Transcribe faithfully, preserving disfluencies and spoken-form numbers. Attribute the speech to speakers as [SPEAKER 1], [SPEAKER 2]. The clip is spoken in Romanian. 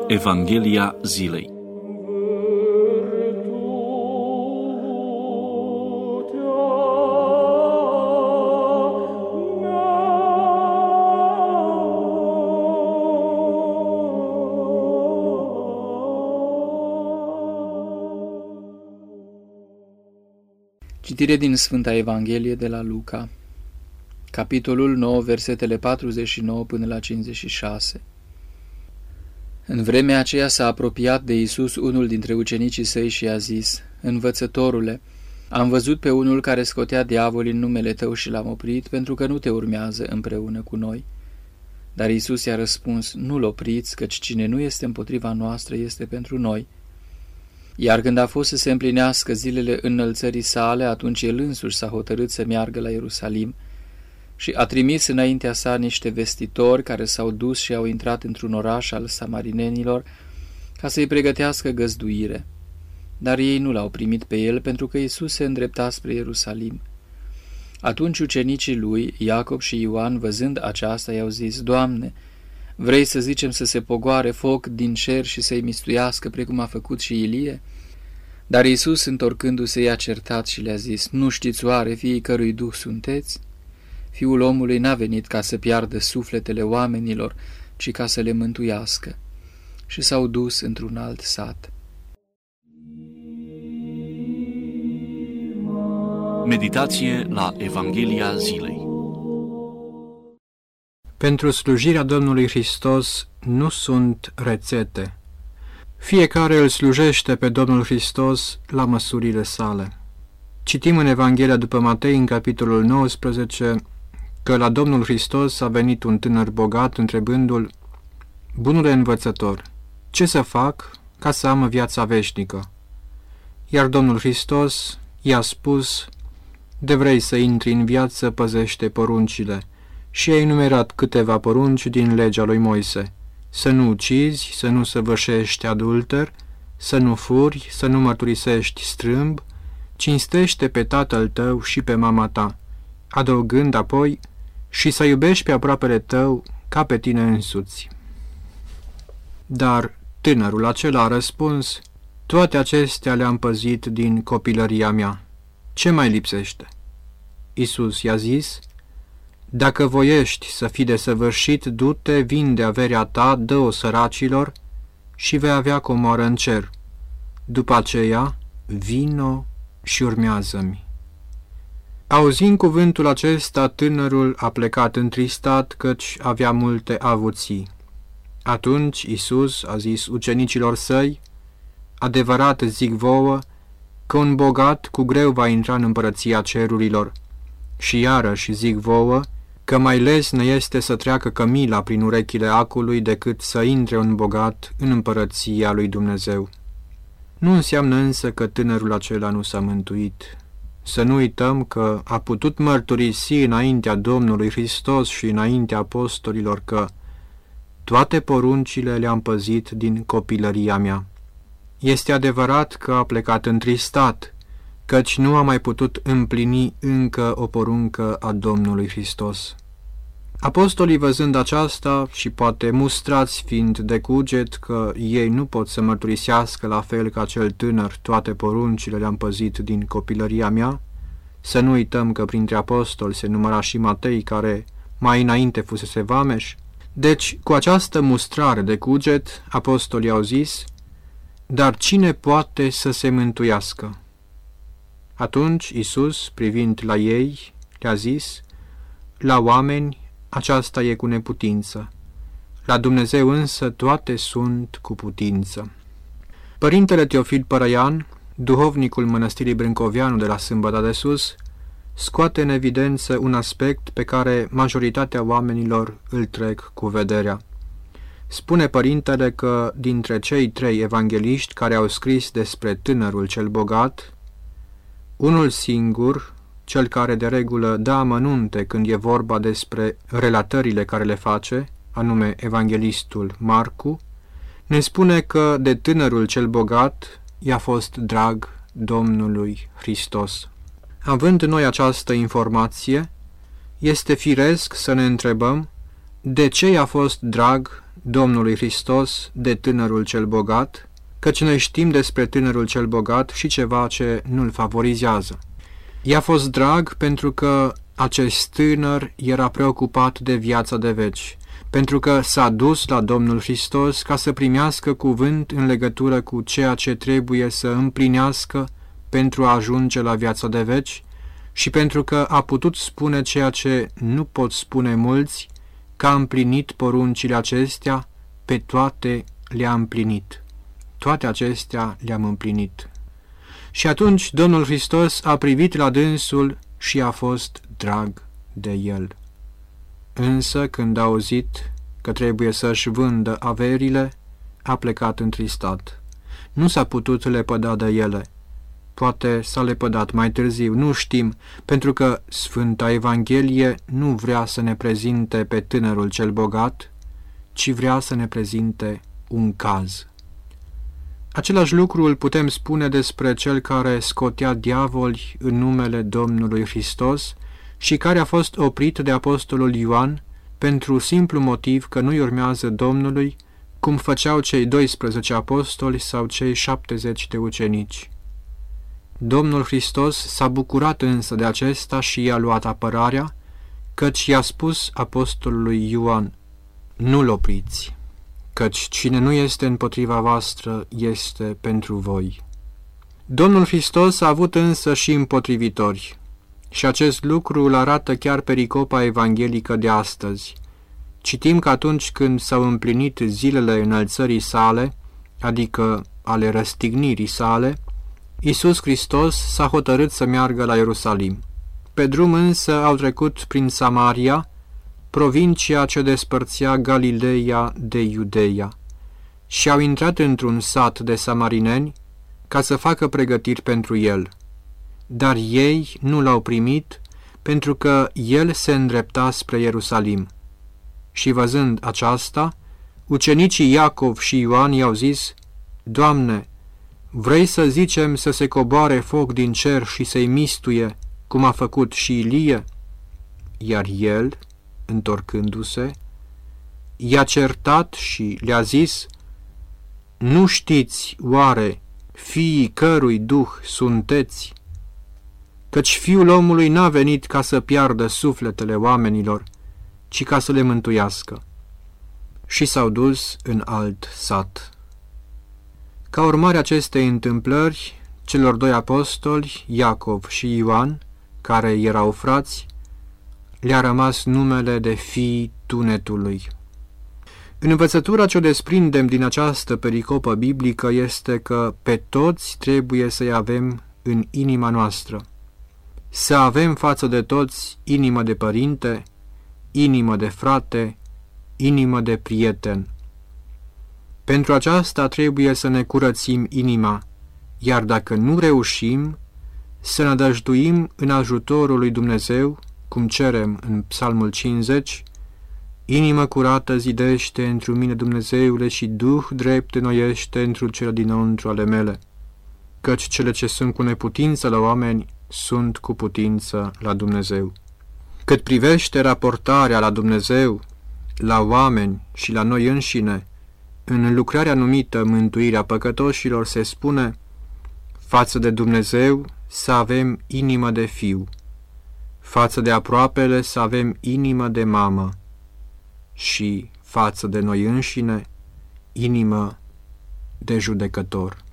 [SPEAKER 1] Evanghelia zilei.
[SPEAKER 2] Citire din Sfânta Evanghelie de la Luca, capitolul nouă, versetele patruzeci și nouă până la cincizeci și șase. În vremea aceea s-a apropiat de Iisus unul dintre ucenicii săi și i-a zis: Învățătorule, am văzut pe unul care scotea diavolii în numele tău și l-am oprit, pentru că nu te urmează împreună cu noi. Dar Iisus i-a răspuns: Nu-l opriți, căci cine nu este împotriva noastră este pentru noi. Iar când a fost să se împlinească zilele înălțării sale, atunci el însuși s-a hotărât să meargă la Ierusalim și a trimis înaintea sa niște vestitori care s-au dus și au intrat într-un oraș al samarinenilor ca să-i pregătească găzduire. Dar ei nu l-au primit pe el, pentru că Iisus se îndrepta spre Ierusalim. Atunci ucenicii lui, Iacob și Ioan, văzând aceasta, i-au zis: Doamne, vrei să zicem să se pogoare foc din cer și să-i mistuiască, precum a făcut și Ilie? Dar Iisus, întorcându-se, i-a certat și le-a zis: Nu știți oare fiii cărui duh sunteți? Fiul omului n-a venit ca să piardă sufletele oamenilor, ci ca să le mântuiască. Și s-au dus într-un alt sat.
[SPEAKER 1] Meditație la Evanghelia zilei.
[SPEAKER 3] Pentru slujirea Domnului Hristos nu sunt rețete. Fiecare îl slujește pe Domnul Hristos la măsurile sale. Citim în Evanghelia după Matei, în capitolul nouăsprezece, că la Domnul Hristos a venit un tânăr bogat, întrebându-l: Bunule învățător, ce să fac ca să am viața veșnică? Iar Domnul Hristos i-a spus: De vrei să intri în viață, păzește poruncile. Și a enumerat câteva porunci din legea lui Moise: să nu ucizi, să nu săvârșești adulter, să nu furi, să nu mărturisești strâmb, cinstește pe tatăl tău și pe mama ta, adăugând apoi: și să iubești pe aproapele tău ca pe tine însuți. Dar tânărul acela a răspuns: Toate acestea le-am păzit din copilăria mea. Ce mai lipsește? Iisus i-a zis: Dacă voiești să fii desăvârșit, du-te, vinde averea ta, dă-o săracilor și vei avea comoară în cer. După aceea, vino și urmează-mi. Auzind cuvântul acesta, tânărul a plecat întristat, căci avea multe avuții. Atunci Iisus a zis ucenicilor săi: Adevărat zic vouă că un bogat cu greu va intra în împărăția cerurilor. Și iarăși zic vouă că mai lesne este să treacă cămila prin urechile acului decât să intre un bogat în împărăția lui Dumnezeu. Nu înseamnă însă că tânărul acela nu s-a mântuit. Să nu uităm că a putut mărturisi înaintea Domnului Hristos și înaintea apostolilor că toate poruncile le-am păzit din copilăria mea. Este adevărat că a plecat întristat, căci nu a mai putut împlini încă o poruncă a Domnului Hristos. Apostolii, văzând aceasta și poate mustrați fiind de cuget că ei nu pot să mărturisească la fel ca cel tânăr toate poruncile le-am păzit din copilăria mea, să nu uităm că printre apostoli se număra și Matei, care mai înainte fusese vameș. Deci, cu această mustrare de cuget, apostolii au zis: Dar cine poate să se mântuiască? Atunci Iisus, privind la ei, le-a zis: La oameni aceasta e cu neputință, la Dumnezeu însă toate sunt cu putință. Părintele Teofil Părăian, duhovnicul mănăstirii Brâncoveanu de la Sâmbăda de Sus, scoate în evidență un aspect pe care majoritatea oamenilor îl trec cu vederea. Spune părintele că dintre cei trei evangheliști care au scris despre tânărul cel bogat, unul singur, cel care de regulă dă amănunte când e vorba despre relatările care le face, anume evanghelistul Marcu, ne spune că de tânărul cel bogat i-a fost drag Domnului Hristos. Având noi această informație, este firesc să ne întrebăm de ce i-a fost drag Domnului Hristos de tânărul cel bogat, căci noi știm despre tânărul cel bogat și ceva ce nu-l favorizează. I-a fost drag pentru că acest tânăr era preocupat de viața de veci, pentru că s-a dus la Domnul Hristos ca să primească cuvânt în legătură cu ceea ce trebuie să împlinească pentru a ajunge la viața de veci și pentru că a putut spune ceea ce nu pot spune mulți, că a împlinit poruncile acestea, pe toate le-a împlinit. Toate acestea le-am împlinit. Și atunci Domnul Hristos a privit la dânsul și a fost drag de el. Însă, când a auzit că trebuie să-și vândă averile, a plecat întristat. Nu s-a putut lepăda de ele. Poate s-a lepădat mai târziu, nu știm, pentru că Sfânta Evanghelie nu vrea să ne prezinte pe tânărul cel bogat, ci vrea să ne prezinte un caz. Același lucru îl putem spune despre cel care scotea diavoli în numele Domnului Hristos și care a fost oprit de apostolul Ioan pentru simplu motiv că nu-i urmează Domnului, cum făceau cei doisprezece apostoli sau cei șaptezeci de ucenici. Domnul Hristos s-a bucurat însă de acesta și i-a luat apărarea, căci i-a spus apostolului Ioan: nu-l opriți, căci cine nu este împotriva voastră este pentru voi. Domnul Hristos a avut însă și împotrivitori, și acest lucru îl arată chiar pericopa evanghelică de astăzi. Citim că atunci când s-au împlinit zilele înălțării sale, adică ale răstignirii sale, Iisus Hristos s-a hotărât să meargă la Ierusalim. Pe drum însă au trecut prin Samaria, provincia ce despărțea Galileea de Iudeia, și au intrat într-un sat de samarineni ca să facă pregătiri pentru el. Dar ei nu l-au primit, pentru că el se îndrepta spre Ierusalim. Și văzând aceasta, ucenicii Iacov și Ioan i-au zis: Doamne, vrei să zicem să se coboare foc din cer și să-i mistuie, cum a făcut și Ilie? Iar el, întorcându-se, i-a certat și le-a zis: nu știți, oare, fiii cărui duh sunteți? Căci Fiul omului n-a venit ca să piardă sufletele oamenilor, ci ca să le mântuiască. Și s-au dus în alt sat. Ca urmare acestei întâmplări, celor doi apostoli, Iacov și Ioan, care erau frați, le-a rămas numele de fiii tunetului. În învățătura ce o desprindem din această pericopă biblică este că pe toți trebuie să-i avem în inima noastră. Să avem față de toți inimă de părinte, inimă de frate, inimă de prieten. Pentru aceasta trebuie să ne curățim inima, iar dacă nu reușim, să nădăjduim în ajutorul lui Dumnezeu, cum cerem în Psalmul cincizeci, inimă curată zidește întru mine, Dumnezeule, și duh drept înnoiește întru cele dinăuntru ale mele, căci cele ce sunt cu neputință la oameni sunt cu putință la Dumnezeu. Cât privește raportarea la Dumnezeu, la oameni și la noi înșine, în lucrarea numită mântuirea păcătoșilor se spune: față de Dumnezeu să avem inimă de fiu, față de aproapele să avem inimă de mamă și față de noi înșine inimă de judecător.